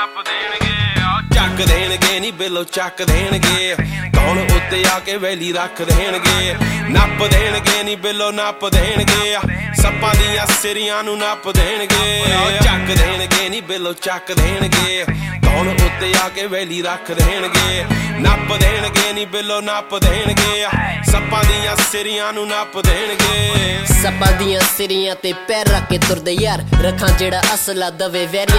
ਨੱਪ ਦੇਣਗੇ ਚੱਕ ਦੇਣਗੇ ਨੀ ਬਿੱਲੋ ਚੱਕ ਦੇਣਗੇ ਕੌਣ ਉੱਤੇ ਆ ਕੇ ਵੈਲੀ ਰੱਖ ਦੇਣਗੇ ਨੱਪ ਦੇਣਗੇ ਨੀ ਬਿੱਲੋ ਨੱਪ ਦੇਣਗੇ ਸੱਪਾਂ ਦੀਆਂ ਸਿਰੀਆਂ ਨੂੰ ਨੱਪ ਦੇਣਗੇ ਚੱਕ ਦੇਣਗੇ ਨੀ ਬਿੱਲੋ ਚੱਕ ਦੇਣਗੇ ਕੌਣ ਉੱਤੇ ਆ ਕੇ ਵੈਲੀ ਰੱਖ ਦੇਣਗੇ ਨੱਪ ਦੇਣਗੇ ਨੀ ਬਿੱਲੋ ਨੱਪ ਦੇਣਗੇ ਸੱਪਾਂ ਦੀਆਂ ਸਿਰੀਆਂ ਨੂੰ ਨੱਪ ਦੇਣਗੇ ਸੱਪਾਂ ਦੀਆਂ ਸਿਰੀਆਂ ਤੇ ਪੈਰ ਰੱਖ ਕੇ ਤੁਰਦੇ ਯਾਰ ਰੱਖਾਂ ਜਿਹੜਾ ਅਸਲਾ ਦਵੇ ਵੈਰੀਆਂ